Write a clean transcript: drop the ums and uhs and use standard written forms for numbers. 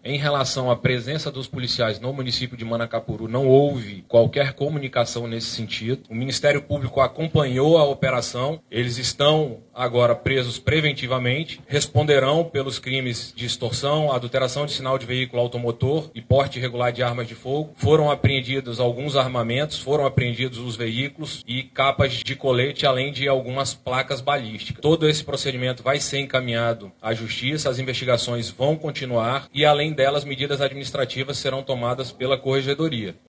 Em relação à presença dos policiais no município de Manacapuru, não houve qualquer comunicação nesse sentido. O Ministério Público acompanhou a operação, eles estão agora presos preventivamente, responderão pelos crimes de extorsão, adulteração de sinal de veículo automotor e porte irregular de armas de fogo. Foram apreendidos alguns armamentos, foram apreendidos os veículos e capas de colete, além de algumas placas balísticas. Todo esse procedimento vai ser encaminhado à Justiça, as investigações vão continuar e, além delas, medidas administrativas serão tomadas pela Corregedoria.